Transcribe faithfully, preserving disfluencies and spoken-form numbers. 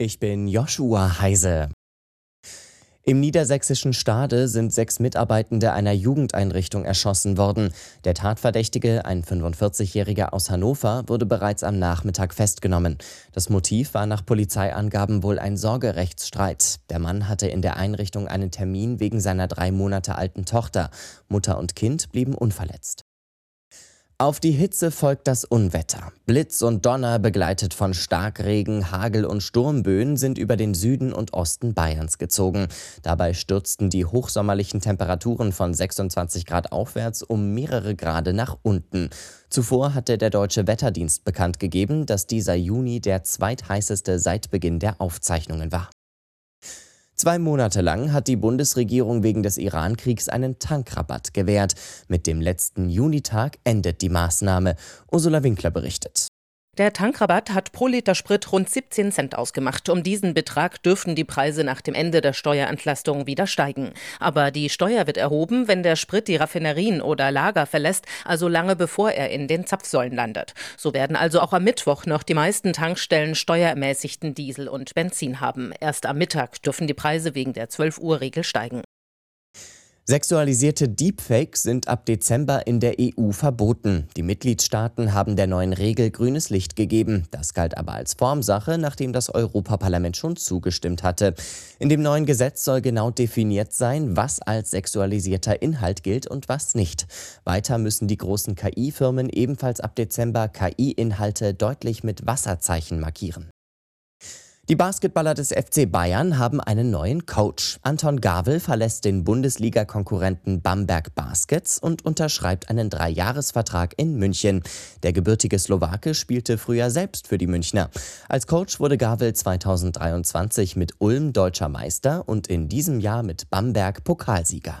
Ich bin Joshua Heise. Im niedersächsischen Stade sind sechs Mitarbeitende einer Jugendeinrichtung erschossen worden. Der Tatverdächtige, ein fünfundvierzigjähriger aus Hannover, wurde bereits am Nachmittag festgenommen. Das Motiv war nach Polizeiangaben wohl ein Sorgerechtsstreit. Der Mann hatte in der Einrichtung einen Termin wegen seiner drei Monate alten Tochter. Mutter und Kind blieben unverletzt. Auf die Hitze folgt das Unwetter. Blitz und Donner, begleitet von Starkregen, Hagel und Sturmböen, sind über den Süden und Osten Bayerns gezogen. Dabei stürzten die hochsommerlichen Temperaturen von sechsundzwanzig Grad aufwärts um mehrere Grade nach unten. Zuvor hatte der Deutsche Wetterdienst bekannt gegeben, dass dieser Juni der zweitheißeste seit Beginn der Aufzeichnungen war. Zwei Monate lang hat die Bundesregierung wegen des Iran-Kriegs einen Tankrabatt gewährt. Mit dem letzten Junitag endet die Maßnahme. Ursula Winkler berichtet. Der Tankrabatt hat pro Liter Sprit rund siebzehn Cent ausgemacht. Um diesen Betrag dürften die Preise nach dem Ende der Steuerentlastung wieder steigen. Aber die Steuer wird erhoben, wenn der Sprit die Raffinerien oder Lager verlässt, also lange bevor er in den Zapfsäulen landet. So werden also auch am Mittwoch noch die meisten Tankstellen steuerermäßigten Diesel und Benzin haben. Erst am Mittag dürfen die Preise wegen der zwölf-Uhr-Regel steigen. Sexualisierte Deepfakes sind ab Dezember in der E U verboten. Die Mitgliedstaaten haben der neuen Regel grünes Licht gegeben. Das galt aber als Formsache, nachdem das Europaparlament schon zugestimmt hatte. In dem neuen Gesetz soll genau definiert sein, was als sexualisierter Inhalt gilt und was nicht. Weiter müssen die großen K I-Firmen ebenfalls ab Dezember K I-Inhalte deutlich mit Wasserzeichen markieren. Die Basketballer des F C Bayern haben einen neuen Coach. Anton Gawel verlässt den Bundesliga-Konkurrenten Bamberg Baskets und unterschreibt einen Dreijahresvertrag in München. Der gebürtige Slowake spielte früher selbst für die Münchner. Als Coach wurde Gawel zweitausenddreiundzwanzig mit Ulm deutscher Meister und in diesem Jahr mit Bamberg Pokalsieger.